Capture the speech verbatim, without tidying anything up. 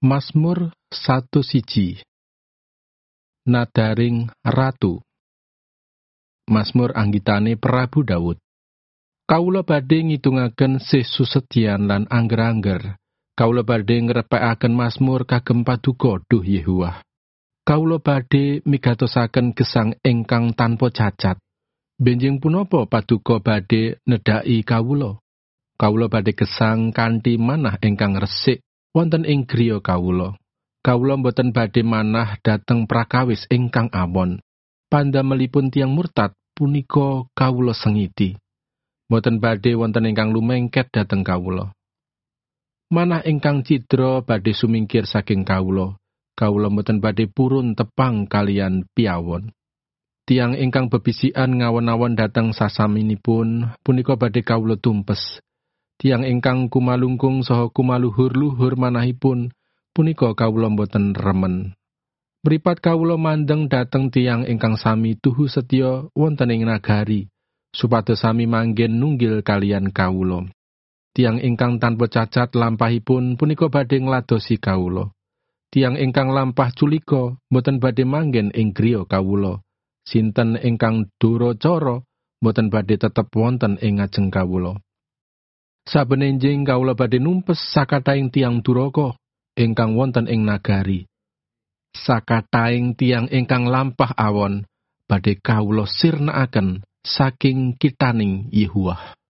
Mazmur satu siji. Nadaring Ratu. Mazmur anggitane Prabu Daud. Kawula badhe ngitungaken sih susedian lan angger-angger. Kawula badhe ngrepekaken mazmur kagem paduka duh Yehuwah. Kawula badhe migatosaken gesang ingkang tanpa cacat. Benjing punapa paduka badhe nedhaki kawula? Kawula badhe gesang kanthi manah ingkang resik wonten ing griya kawula. Kawula boten badhe manah dhateng prakawis ingkang awon. Pandamelipun tiyang murtad punika kawula sengiti. Boten badhe wonten ingkang lumengket dhateng kawula. Manah ingkang cidra badhe sumingkir saking kawula. Kawula boten badhe purun tepang kalian piyawon. Tiang ingkang bebisikan ngawon-awon dhateng sasaminipun punika badhe kawula tumpes. Tiang ingkang kumalungkung saha kumaluhur-luhur manahipun punika kawula boten remen. Mripat kawula mandeng dhateng tiang ingkang sami tuhu setya wonten ing nagari, supados sami manggen nunggil kalian kawula. Tiang ingkang tanpa cacat lampahipun punika badhe ngladosi kawula. Tiang ingkang lampah culika boten badhe manggen ing griya kawula. Sinten ingkang duracara boten badhe tetep wonten ing ngajeng kawula. Saben enjing kawula badhe numpes sakathahing tiang duraka ingkang wonten ing nagari. Sakathahing tiang ingkang lampah awon badhe kawula sirnakaken saking kitaning Yehuwah.